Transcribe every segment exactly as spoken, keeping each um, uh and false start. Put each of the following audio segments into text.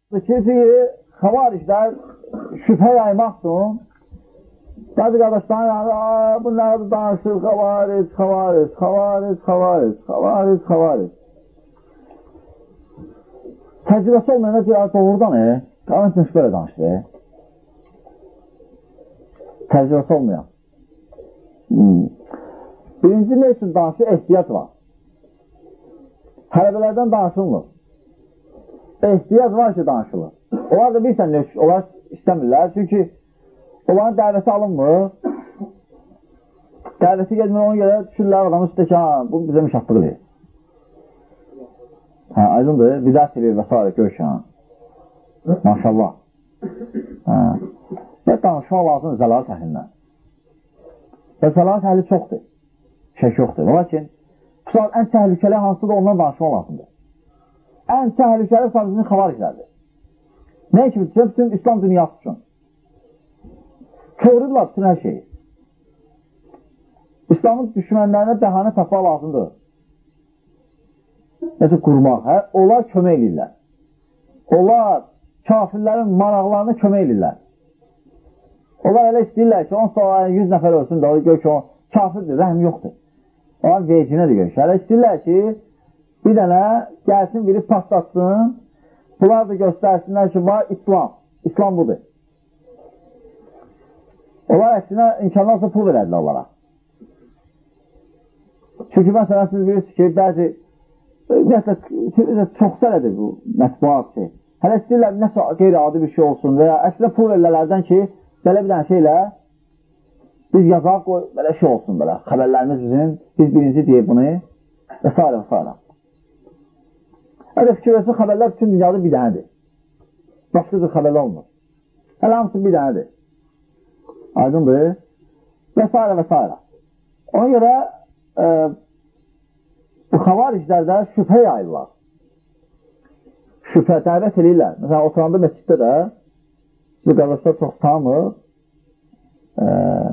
İkincisi, xavariclər şübhə yaymaq üçün bəzi qardaşların yanında bunlar danışır, xavaric, xavaric, xavaric, xavaric, xavaric, xavaric. Təcrübəsi olmayana deyir, doğrudan, e, qanun üçün belə danışır, e. Təcrübəsi olmayan. Hmm. Birinci ne üçün danışır? Ehtiyat var. Hələbələrdən danışılmır. Ehtiyat var ki, danışılır. Onlar da bilsən, onlar istəmirlər. Çünki onların dəvəti alınmır. Dəvəti gedmir, ona görə düşürlər adamın üstə ki, bu bizə müşahlıq edir. Hə, aydındır, bidət edir və s. gör ki, maşallah. Hə. Və danışmaq lazım zəlalət əhlindən. Və zəlalət əhli çoxdur. Şək yoxdur. Lakin, bu saat ən təhlükəli hansıdır, ondan danışmaq lazımdır. Ən təhlükəli sadəcinin xavariclərdir. Nə kimi? Bütün İslam dünyası üçün. Körürlər bütün hər şeyi. İslamın düşmənlərinə bəhanə tapmaq lazımdır. Nəsə qurmaq, hə? Onlar kömək edirlər. Onlar kafirlərin maraqlarına kömək edirlər. Onlar elə istəyirlər ki, on sonra yüz nəfər ölsün də, o gör ki, o kafirdir, rəhm yoxdur. Onlar vecinə də görür. Elə istəyirlər ki, bir dənə gəlsin, biri patlatsın, bunlar da göstərsinlər ki, var İslam, İslam budur. Onlar əksinə imkanlarsa pul verədilər onlara. Çünki məsələn, siz bilirsiniz ki, bəzi, ümumiyyətlə, çox sələdir bu mətbuat şey. Hələ istəyirlər, nəsə qeyri-adi bir şey olsun və ya əslində pul verilərlərdən ki, belə bir dənə şeylə biz yazaq, qoy, belə şey olsun, belə, xəbərlərimiz bizim, biz birinci deyib bunu və s. və s. Əgər fikir versin, xəbərlər bütün dünyada bir dənədir. Başqa bir xəbərlər olmur. Hələ hamısı bir dənədir. Aydındır. Və s. və s. Ona görə e, bu xavariclərdə şübhə yayırlar. Şübhə dəvət edirlər. Məsələn, oturanda məsciddə də bu qardaşlar çox tanımır. E,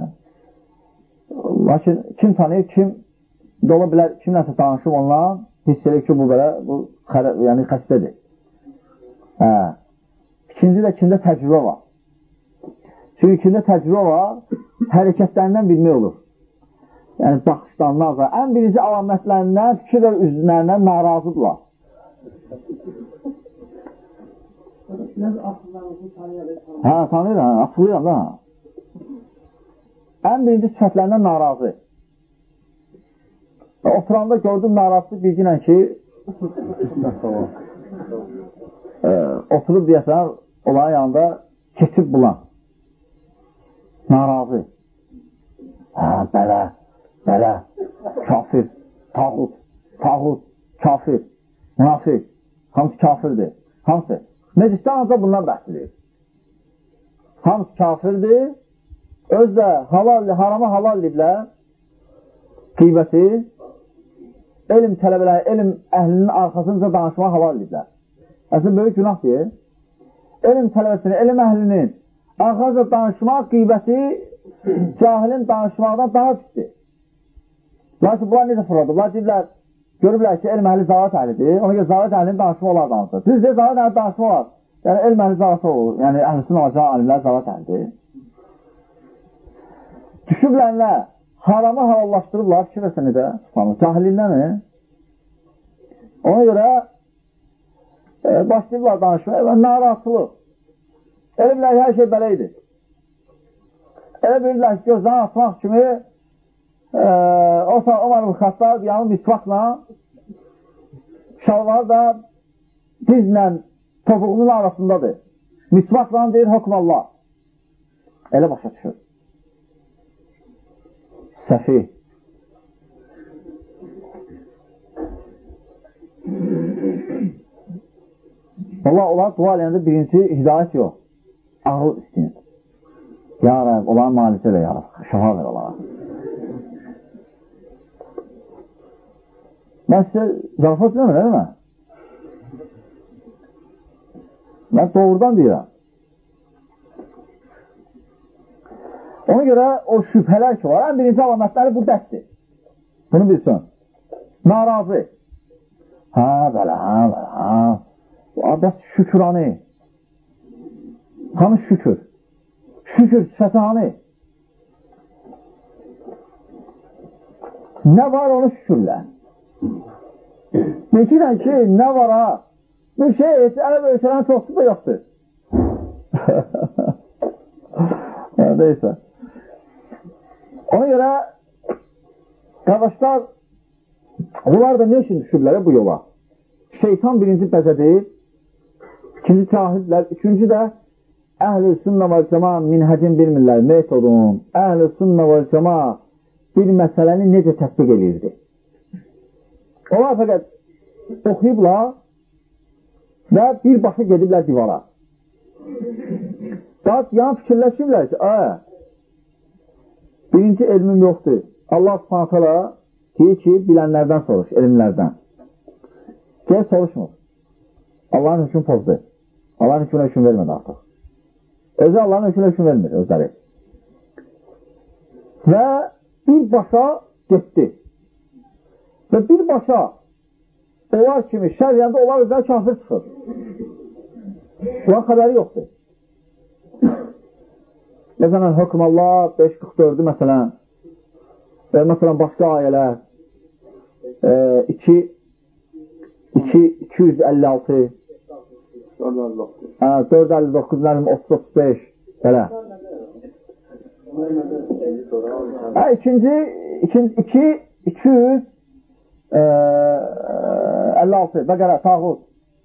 lakin kim tanıyır, kim ola bilər, kim nəsə danışıb ondan hiss edir ki, bu belə, bu xərə, yəni xəstədir. Hə. İkinci də kimdə təcrübə var. Çünki kimdə təcrübə var, hərəkətlərindən bilmək olur. Yəni, baxışdan, nazar. Ən birinci alamətlərindən, fikir və üzlərindən narazıdırlar. Hə, tanıyıram, asılıyam da. Ən birinci sifətlərindən narazı. Oturanda gördüm narazı bilginlə ki e, oturub deyəsən onların yanında keçib bulan. Narazı. Hə, belə, belə, kafir, tağut, tağut, kafir, münafik, hamısı kafirdir. Hamısı. Meclisdən ancaq bundan bəhsedilir. Hamısı kafirdir. Öz də halal, harama halal ediblər. Qiybəti, elm tələbələri, elm əhlinin arxasınca danışmağa halal ediblər. Əslində, böyük günah deyir. Elm tələbəsinin, elm əhlinin arxasınca danışmaq qiybəti cahilin danışmaqdan daha pisdir. Lakin bunlar necə fırladı? Bunlar deyirlər, görürlər ki, elm əhli zavət əhlidir. Ona görə zavət əhlinin danışma olar danışır. Düz deyir, zavət əhli danışma olar. Yəni, elm əhli zavət olur. Yəni, əhlisin alacağı alimlər zavət əhlidir. Düşüblərlə haramı halallaşdırırlar, fikir versən necə? Cahillindən. Ona görə e, başlayırlar danışmaya və narahatçılıq. Elə bilək, hər şey belə idi. Elə bilirlər ki, gözdən atmaq kimi e, o zaman Ömər ibn Xəttab yanı misvaqla şalvar da dizlə topuğunun arasındadır. Misvaqla deyir, hokmallah. Elə başa düşür. Səfi. Allah, onlar dua eləyəndə birinci hidayət yox. Ağıl istəyir. Ya Rəb, onların malicə elə ya Rəb, şəfa ver onlara. Mən sizə zarafat deyirəm, elə mi? Mən doğrudan deyirəm. Ona görə o şübhələr ki var, ən birinci alamətləri bu dəstdir. Bunu bilsin. Narazı. Hə, belə, hə, belə, hə. Bu adət şükranı. Hanı şükür? Şükür sifəti hanı? Nə var onu şükürlə? Deyirəm ki, nə var ha? Bir şey heç ələ böyüsələn çoxsu da yoxdur. Neysə. Ona görə qardaşlar, onlar da ne üçün düşürlər bu yola? Şeytan birinci bəzədir, ikinci cahillər, üçüncü də əhl-i sünnə və cəma minhəcin bilmirlər, metodun, əhl-i sünnə və cəma bir məsələni necə tətbiq edirdi. Onlar fəqət oxuyublar və birbaşa gediblər divara. Daha yan fikirləşirlər ki, ə, birinci elmim yoxdur. Allah subhanət hala deyir ki, bilənlərdən soruş, elmlərdən. Deyir, soruşmur. Allahın hüküm pozdur. Allahın hükümünə hüküm vermədi artıq. Özü Allahın hükümünə hüküm vermir, özləri. Və birbaşa getdi. Və birbaşa onlar kimi şəriyəndə onlar özləri kafir çıxır. Bunun xəbəri yoxdur. Məsələn, hökm Allah beş qırx dördü məsələn, və məsələn, başqa ayələr iki yüz əlli altı dörd yüz əlli doqquz otuz otuz beş belə. İkinci iki yüz əlli altı bəqərə, tağut.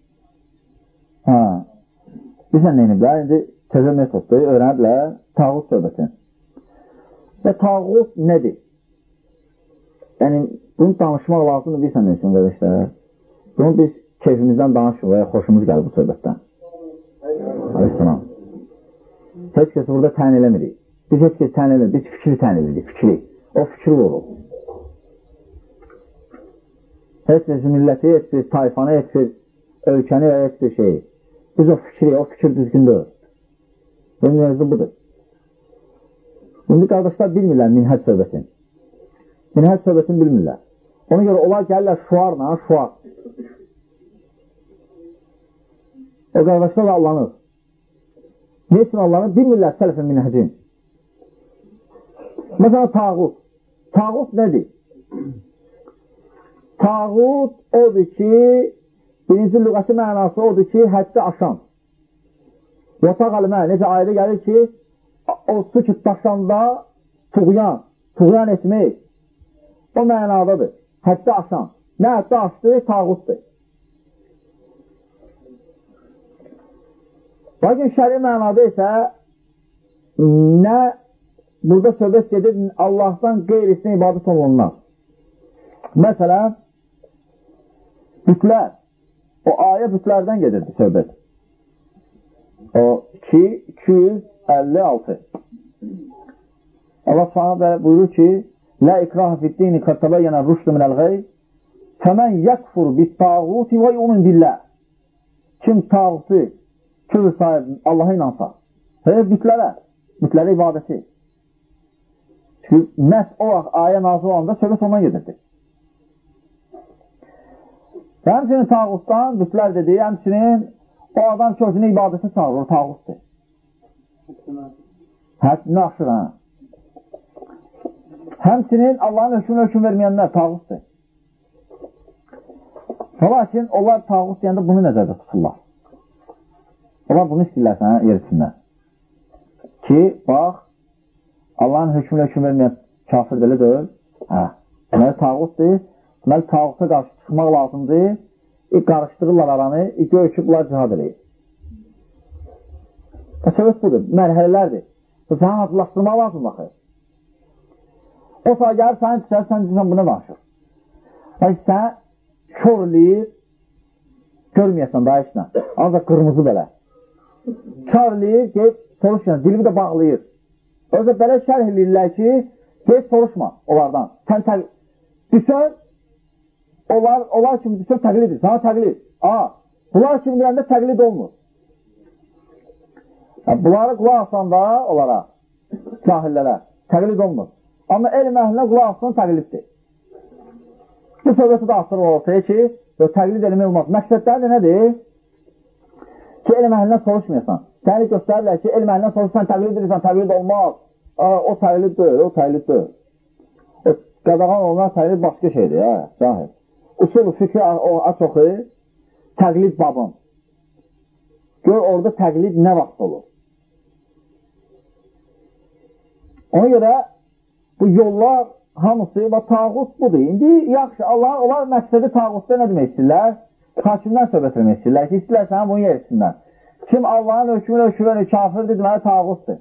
Bilsən neyiniblər? İndi təzə metoddur, öyrəniblər tağut söhbətin. Və tağut nədir? Yəni, bunu danışmaq lazımdır, bilsən neysin, qardaşlar. Bunu biz keyfimizdən danışıq və ya xoşumuz gəlir bu söhbətdən. Aleyhisselam. Heç kəs burada təyin eləmirik. Biz heç kəs təyin eləmirik, biz fikri təyin eləmirik, fikri. O fikri olur. Heç bir milləti, heç bir tayfanı, heç bir ölkəni və heç bir şeyi. Biz o fikri, o fikir düzgündür. Bunun mövzu budur. İndi qardaşlar bilmirlər minhəc söhbətin. Minhəc söhbətini bilmirlər. Ona görə onlar gəlirlər şuarla, şuar. O qardaşlar allanır. Ne üçün allanır? Bilmirlər sələfin minhəcin. Məsələn, tağut. Tağut nədir? Tağut odur ki, birinci lüğəti mənası odur ki, həddi aşan. Yataq alimə, necə ayədə gəlir ki, o su ki, daşanda tuğyan, tuğyan etmək, o mənadadır. Həddi aşan. Nə həddi aşdı? Tağutdur. Lakin şəri mənada isə nə burada söhbət gedir, Allahdan qeyrisinə ibadət olunmaz. Məsələn, bütlər, o ayə bütlərdən gedirdi söhbət. O iki yüz əlli altı. Allah s.ə.v. buyurur ki, Lə ikrahə fiddini qərtəbəyyənə rüşdü minəl-qəy Fəmən yəkfur bit-tağuti və yumin billah. Kim tağutu küfür sahib Allaha inansa, və bütlərə, bütlərə ibadəti. Çünki məhz o vaxt ayə nazil olanda söhbət ondan gedirdi. Və həmçinin tağutdan, bütlər dediyi, həmçinin o adam ki, özünü ibadətə çağırır, o tağutdur. Həddini aşır, hə? Həmçinin Allahın hökmünə hökm verməyənlər tağutdur. Lakin onlar tağut deyəndə bunu nəzərdə tuturlar. Onlar bunu istəyirlər sənə yerisindən. Ki, bax, Allahın hökmünə hökm verməyən kafir dəli deyil. Hə, deməli tağutdur. Deməli tağuta qarşı çıxmaq lazımdır. İlk qarışdırırlar aranı, ilk ölçüblər cihad eləyir. Söhbət budur, mərhələlərdir. Səni hatırlaşdırmaq lazım baxır. O sağa gəlir, səni düşər, sən deyirsən, buna danışır. Lakin sən körləyir, görməyəsən daha işlə. Ancaq qırmızı belə. Körləyir, geyib soruşma, dilimi də bağlayır. Özə belə şərh edirlər ki, geyib soruşma onlardan. Sən təqlid, düşər, onlar, onlar kimi düşər təqlidir, sana təqlid. Aa, bunlar kimi deyəndə təqlid olmur. Yəni, bunları qulaq asanda onlara, cahillərə, təqlid olmur. Amma elm əhlinə qulaq asın təqliddir. Bu söhbəti də asır ortaya ki, təqlid elmi olmaz. Məqsədləri də nədir? ki, elm əhlindən soruşmayasan. Səni göstərirlər ki, elm əhlindən soruşsan, təqlid edirsən, təqlid olmaz. Aa, o təqliddir, o təqliddir. O qadağan olunan təqlid başqa şeydir, hə, cahil. Usul fikri aç oxu, təqlid babın. Gör, orada təqlid nə vaxt olur. Ona görə bu yollar hamısı və tağut budur. İndi yaxşı, Allah, onlar məqsədi tağutda nə demək istəyirlər? Hakimdən söhbət etmək istəyirlər ki, istəyirlər sənə bunu yer etsinlər. Kim Allahın hökmünə hökmünə kafirdir, deməli tağutdur.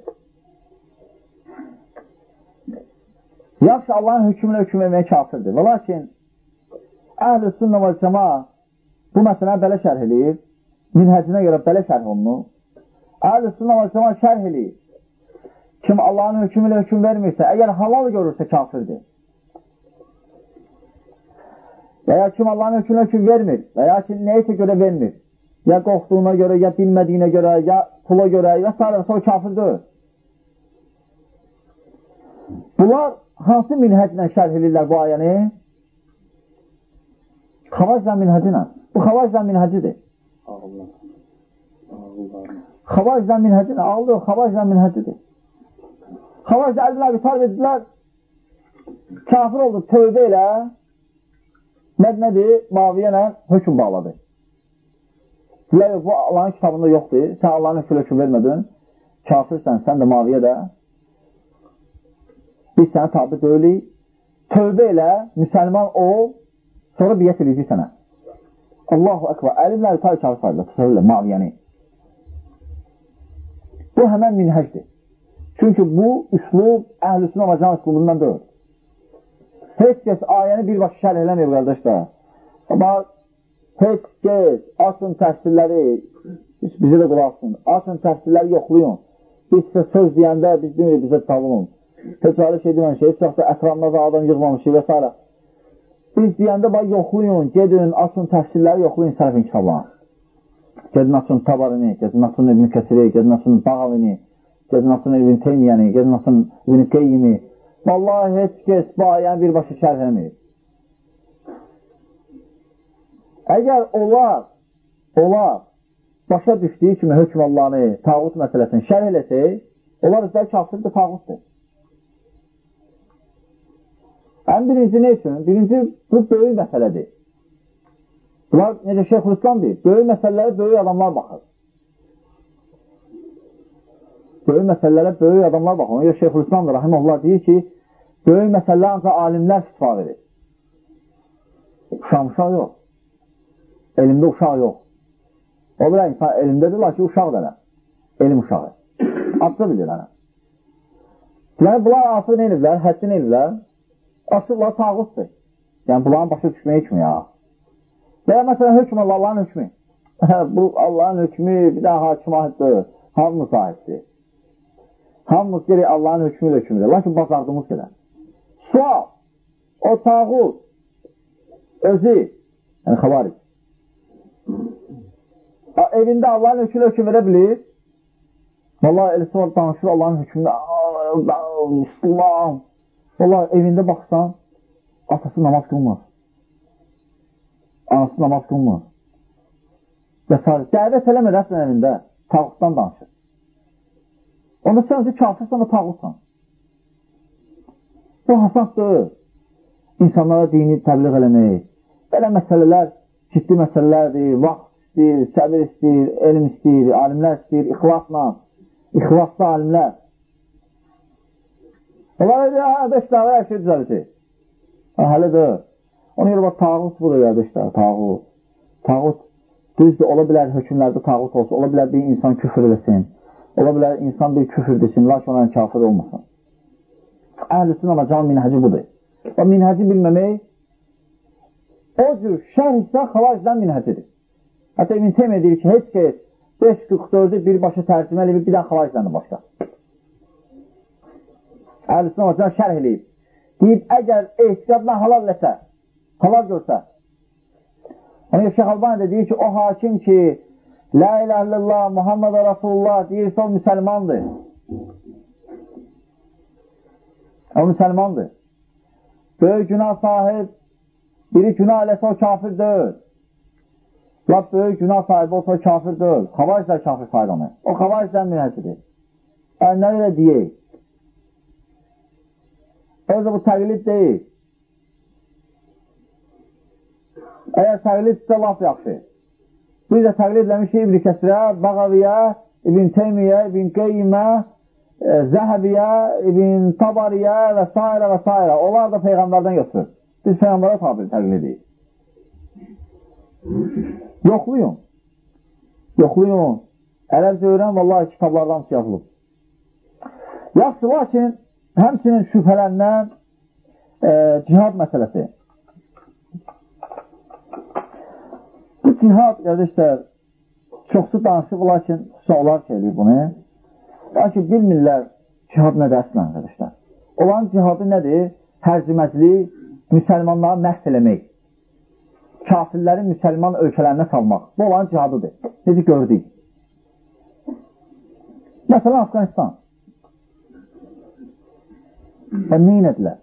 Yaxşı, Allahın hökmünə hökmünə etməyə kafirdir. Və lakin, əhl-i sünnə və cəma bu məsələni belə şərh eləyir. Minhəcinə görə belə şərh olunur. Əhl-i sünnə və cəma şərh eləyir. Kim Allahın hökmünə hökm vermirsə, əgər halal görürsə kafirdir. Və ya kim Allahın hökmünə hökm vermir, və ya ki, neysə görə vermir. Ya qorxduğuna görə, ya bilmədiyinə görə, ya pula görə, ya s. o kafirdir. Bunlar hansı minhəclə şərh edirlər bu ayəni? Xavacla minhəcinə. Bu xavacla minhəcidir. Xavacla minhəcinə. Ağlı o, xavacla minhəcidir. Xavacla Əli ibn Əbi Talib edilər, kafir oldu, tövbə ilə, nədir? Muaviyə ilə hökm bağladı. Deyilər, bu Allahın kitabında yoxdur, sən Allahın hökmünə hökm vermədin, kafirsən, sən də Muaviyə də, biz sənə tabi deyilik, tövbə ilə müsəlman ol, sonra biyyət edəcək sənə. Allahu Ekber, Əli ibn Əbi Talib kafir sayılır, tövbə Muaviyəni. Bu həmən minhəcdir. Çünki bu üslub əhl-i sünnə və cəma üslubundan deyil. Heç kəs ayəni birbaşa şərh eləməyib, qardaşlar. Amma heç kəs, açın təfsirləri, bizə də qulaqsın, açın təfsirləri yoxlayın. Biz sizə söz deyəndə, biz demirik, bizə savunun. Heç ayrı şey demən şey, heç vaxtda ətrafında adam yığmamışıq və s. Biz deyəndə, bax, yoxlayın, gedin, açın təfsirləri, yoxlayın sərfin kitablarını. Gedin, açın Tabarini, gedin, açın İbn Kəsiri, gedin, açın Bağavini, gedin, açın İbn Teymiyəni, gedin, açın İbn Qeyyimi. Vallahi, heç kəs bu ayəni birbaşa şərh eləməyib. Əgər onlar, onlar başa düşdüyü kimi hökm Allahını, tağut məsələsini şərh eləsək, onlar üzrə kafirdir, tağutdur. Ən birinci nə üçün? Birinci, bu böyük məsələdir. Bunlar, necə Şeyxülislam deyir, böyük məsələlərə böyük adamlar baxır. Böyük məsələlərə böyük adamlar baxır. Ona görə Şeyxülislam da, rahiməhullah, deyir ki, böyük məsələlər ancaq alimlər istifad edir. Uşaq uşaq yox. Elmdə uşaq yox. O bir insan elmdədir, lakin uşaq da nə? Elm uşağı. Atça bilir hənə. Yəni, bunlar artıq nə edirlər? Həddi nə edirlər? Asırlar tağutdur. Yəni, bunların başa düşməyə kimi ya. Və ya, məsələn, hökm Allah'ın hökmü. Bu, Allah'ın hökmü bir daha hakim ahiddir. Hamımız ahiddir. Hamımız gerək Allah'ın hökmü ilə hökmüdür. Lakin bazardığımız qədər. Sual, o tağut, özü, yəni xavaric, evində Allah'ın hökmü ilə hökm verə bilir. Vallahi, eləsi var, danışır Allah'ın hökmündə, İslam. Vallahi, evində baxsan, atası namaz qılmaz. Anası namaz qılmaz. Və s. Dəvət eləmir əslən evində, tağutdan danışır. Onda sən özü kafirsən və tağutsan. Bu hasasdır. İnsanlara dini təbliğ eləmək. Belə məsələlər, ciddi məsələlərdir, vaxt istəyir, səbir istəyir, elm istəyir, alimlər istəyir, ixlasla, ixlaslı alimlər. Onlar edir, hə, beş dəvə hər şey düzəlir. Hələ deyir. Ona görə, bax, tağut budur, qardaşlar, tağut. Tağut, düzdür, ola bilər hökümlərdə tağut olsun, ola bilər bir insan küfür eləsin, ola bilər insan bir küfür desin, lakin onların kafir olmasın. Əhl-i sünnə və cəma minhəci budur. Və minhəci bilməmək, o cür şərh isə xavaricdən minhəcidir. Hətta İbn Teymiyyə deyir ki, heç ki, beş qırx dördü birbaşa tərcümə eləyib, bir daha xavaricdən də başqa. Əhl-i sünnə və cəma şərh eləyib. Deyib, əgər ehtiqadla halal eləsə, halal görsə, ona Şeyx Albani də deyir ki, o hakim ki, La ilahe illallah, Muhammed Rasulullah deyirsə, o müsəlmandır. O müsəlmandır. Böyük günah sahib, biri günah eləsə, o kafir deyil. lap böyük günah sahibi olsa kafir deyil. Xavariclər kafir sayılır. O xavariclərin minəsidir. Nə elə deyək? Özü bu təqlid deyil. Əgər təqlidsə laf yaxşı. Biz də təqlidləmişik İbn Kəsirə, Bağaviyə, İbn Teymiyyə, İbn Qeymə, Zəhəbiyyə, İbn Tabariyə və s. və s. Onlar da Peyğəmbərdən götürür. Biz Peyğəmbərə tabi təqlidik. Yoxluyun. Yoxluyun. Ərəbcə öyrən, vallahi kitablardan yazılıb. Yaxşı, lakin həmçinin şübhələnən e, cihad məsələsi. Bu cihad, qardaşlar, çoxsu danışıq, lakin suallar şeyləyir bunu. Lakin bilmirlər cihad nədir əslən, qardaşlar. Olan cihadı nədir? Hərciməclik, müsəlmanları məhv eləmək. Kafirləri müsəlman ölkələrinə salmaq. Bu olan cihadıdır. Necə gördük? Məsələn, Afqanistan. Və neyin edilər?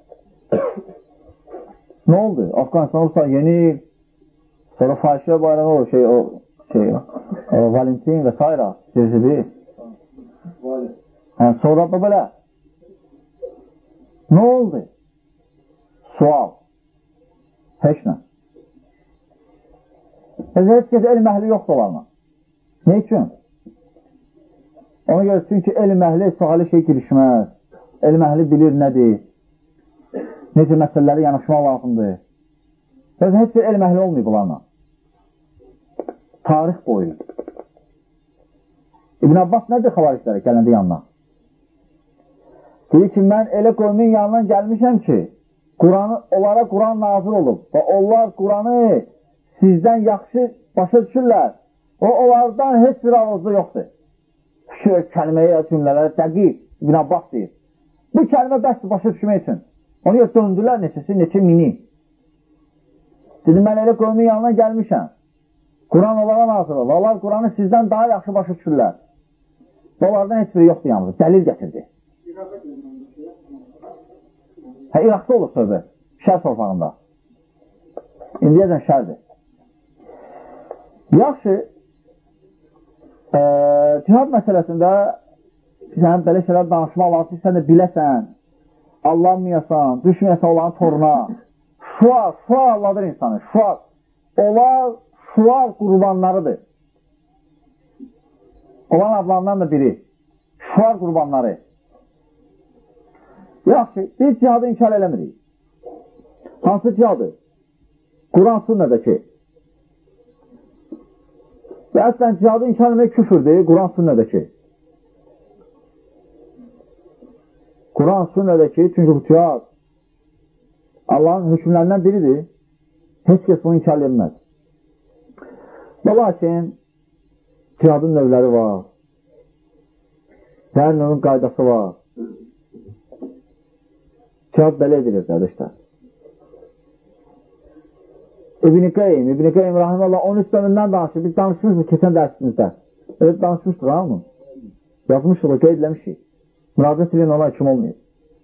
Nə oldu? Afqanistan olsa yeni sonra fahişə bayrağı o şey, o şey, o, Valentin və s. Cezidi. Yəni, sonra da belə. Nə oldu? Sual. Heç nə. Heç kəs elm əhli yoxdur olarına. Ne üçün? Ona görə, çünki elm əhli suali şey girişməz. Elm əhli bilir nədir? Necə məsələləri yanaşmaq lazımdır? Bəzi heç bir elm əhli olmayıb bunlarla. Tarix boyu. İbn Abbas nədir xavaricləri gələndə yanına? Deyir ki, mən elə qövmin yanından gəlmişəm ki, Quranı, onlara Quran nazil olub və onlar Quranı sizdən yaxşı başa düşürlər. O, onlardan heç bir ağızda yoxdur. Fikir, kəlməyə, cümlələri dəqiq İbn Abbas deyir. Bu kəlmə bəsdir başa düşmək üçün. Onu yox, döndülər neçəsi, neçə mini. Dedim, mən elə qövmin yanına gəlmişəm. Quran onlara nazil olub. Onlar Quranı sizdən daha yaxşı başa düşürlər. Onlardan heç biri yoxdur yalnız. Dəlil gətirdi. Hə, İraqda olur söhbət. Şər torpağında. İndiyəcən şərdir. Yaxşı, e, cihad məsələsində sən belə şeylər danışmaq lazım, sən də biləsən, allanmayasan, düşməyəsən olan toruna. Şuar, şuar alladır insanı, şuar. Onlar şuar qurbanlarıdır. Olan adlarından da biri. Şuar qurbanları. Yaxşı, biz cihadı inkar eləmirik. Hansı cihadı? Quran sünnədəki. Və əslən cihadı inkar eləmək küfürdür, Quran sünnədəki. Quran sünnədəki, çünki bu cihad Allahın hükümlərindən biridir. Heç kəs bunu inkar eləməz. Və lakin cihadın növləri var. Hər növün qaydası var. Cihad belə edilir, qardaşlar. İbn-i Qeym, İbn-i Qeym Rahiməllah on üç bölümündən danışır. Biz danışmışıq keçən dərsimizdə. Evet, danışmışdır, ha mı? Yazmışıq, qeydləmişik. Müraciət edin, ona kim olmayıb.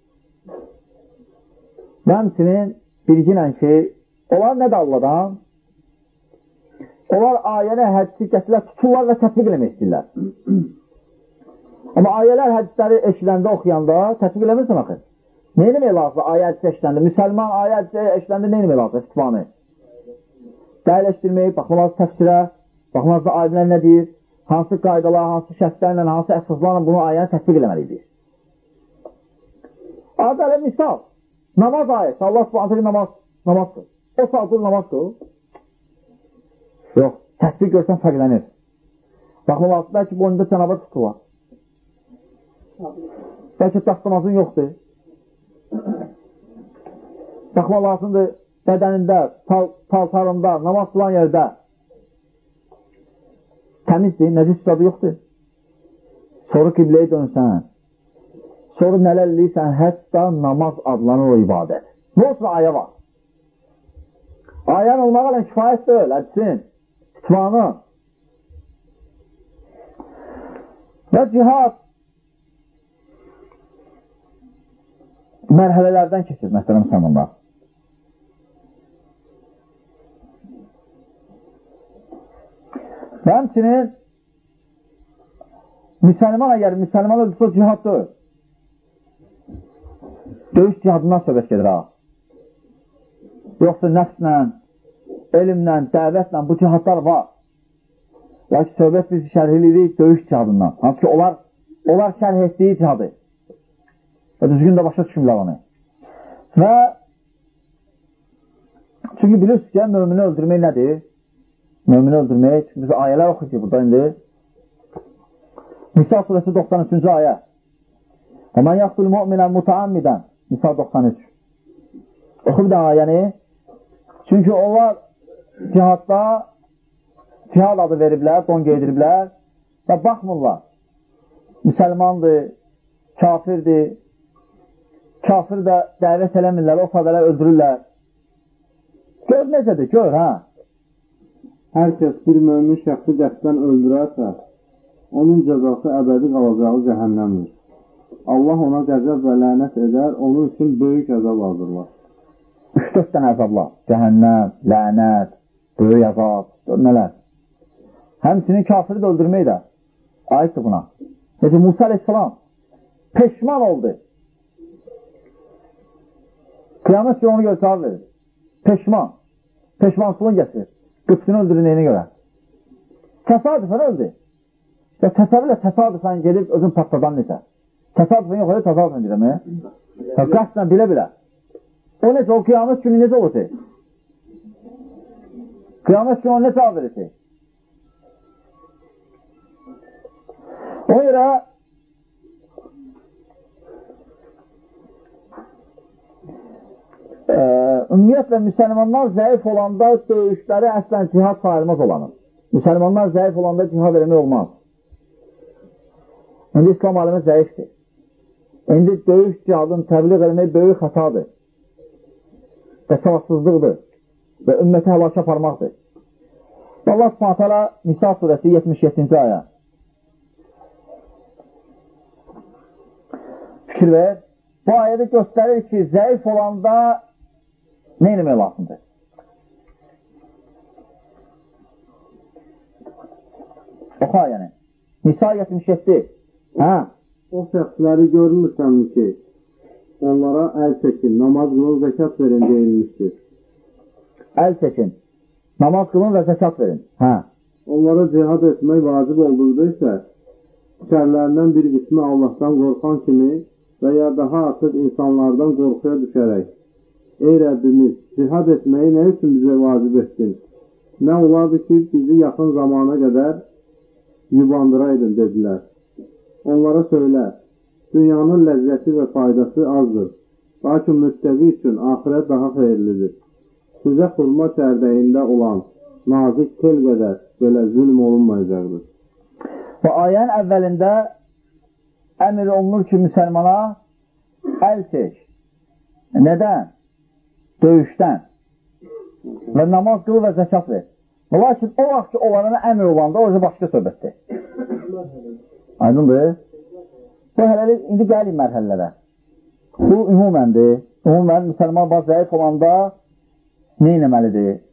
Məmsinin bilginən ki, onlar nədir Allahdan? Onlar ayəni, hədisi gətirlər, tuturlar və tətbiq eləmək istəyirlər. Amma ayələr, hədisləri eşiləndə, oxuyanda tətbiq eləmirsən axı. Nə eləmək lazım ayə hədisi eşiləndə? Müsəlman ayə hədisi eşiləndə nə eləmək lazım? İstifanı. Dəyləşdirmək, baxmaq lazım təfsirə, baxmaq lazım ayələr nə deyir, hansı qaydalar, hansı şərtlərlə, hansı əsaslarla bunu ayəni tətbiq eləməliydik. Adə misal, namaz ayəsi, Allah subhanətəli namaz, namazdır. O saatdır namazdır. Yox, tətbiq görsən fərqlənir. Baxmaq lazım, bəlkə boynunda cənabə tutular. Bəlkə dəstəmazın yoxdur. Baxmaq lazımdır, bədənində, paltarında, namaz qılan yerdə təmizdir, nəcis adı yoxdur. Sonra qibləyə dönsən, sonra nələr eləyirsən, hətta namaz adlanır o ibadət. Nə olsun ayə var? Ayən olmağa ilə kifayət deyil, hədsin, itmanı. Və cihad mərhələlərdən keçir, məsələn, müsəlmanlar. Və həmçinin müsəlman əgər müsəlman öldürsə cihaddır. Döyüş cihadından söhbət gedir ha. Yoxsa nəfslə, elmlə, dəvətlə bu cihadlar var. Lakin söhbət biz şərh edirik döyüş cihadından. Hansı ki, onlar, onlar şərh etdiyi cihadı. Və düzgün də başa düşürlər onu. Və çünki bilirsiniz ki, mümini öldürmək nədir? Mümini öldürmək, çünki biz ayələr oxuyur ki, burada indi. Nisa surəsi doxsan üçüncü ayə. Və mən yaxdul müminən mutaammidən. Nisa doxsan üç. Oxu bir də ayəni. Çünki onlar cihadda cihad adı veriblər, don qeydiriblər və baxmırlar. Müsəlmandır, kafirdir. Kafir də dəvət eləmirlər, o fədələr öldürürlər. Gör necədir, gör, hə? Hər kəs bir mömin şəxsi qəsdən öldürərsə, onun cəzası əbədi qalacağı cəhənnəmdir. Allah ona qəzəb və lənət edər, onun üçün böyük əzab hazırlar. Üç-dörd dənə əzablar. Cəhənnəm, lənət, böyük əzab, nələr. Həmçinin kafiri də öldürmək də aiddir buna. Necə Musa aleyhissalam peşman oldu. Qiyamət ki, onu görə cavab verir. Peşman. Peşmansılığın gətirir. Qıpsını öldürünəyinə görə. Təsadüfən öldü. Və təsəvvürlə təsadüfən gelib özün patladan necə. Təsadüfən yox, elə təsadüfən deyirəm. Qəsdən bilə-bilə. O necə, o qiyamət günü necə olur ki? Qiyamət günü onu necə cavab verir ki? O yerə e, ümumiyyətlə müsəlmanlar zəif olanda döyüşləri əslən cihad sayılmaz olanır. Müsəlmanlar zəif olanda cihad eləmək olmaz. İndi İslam alimi zəifdir. İndi döyüş cihadını təbliğ eləmək böyük xətadır. Və savadsızlıqdır. Və ümməti həlaka aparmaqdır. Allah Subhanahu taala Nisa surəsi yetmiş yeddinci ayə. Fikir ver. Bu ayədə göstərir ki, zəif olanda nə eləmək lazımdır? Oxu ayəni. Nisa yetmiş yeddi. Hə? O şəxsləri görmürsən ki, onlara əl çəkin, namaz qılın, zəkat verin deyilmişdir. Əl çəkin, namaz qılın və zəkat verin. Hə? Onlara cihad etmək vacib olduqda isə, şərlərindən bir qismi Allahdan qorxan kimi və ya daha artıq insanlardan qorxuya düşərək, ey Rəbbimiz, cihad etməyi nə üçün bizə vacib etdin? Nə olardı ki, bizi yaxın zamana qədər yubandıraydın, dedilər. Onlara söylə, dünyanın ləzzəti və faydası azdır. Lakin müttəqi üçün axirət daha xeyirlidir. Sizə xurma çərdəyində olan nazik tel qədər belə zülm olunmayacaqdır. Bu ayənin əvvəlində əmr olunur ki, müsəlmana əl çək. Nədən? Döyüşdən. Və namaz qıl və zəkat ver. Lakin o vaxt ki, onlara əmr olanda o başqa söhbətdir. Aydındır. Bu hələlik indi gəlir mərhələlərə. Bu ümuməndir. Ümumən müsəlman bazı zəif olanda nə eləməlidir?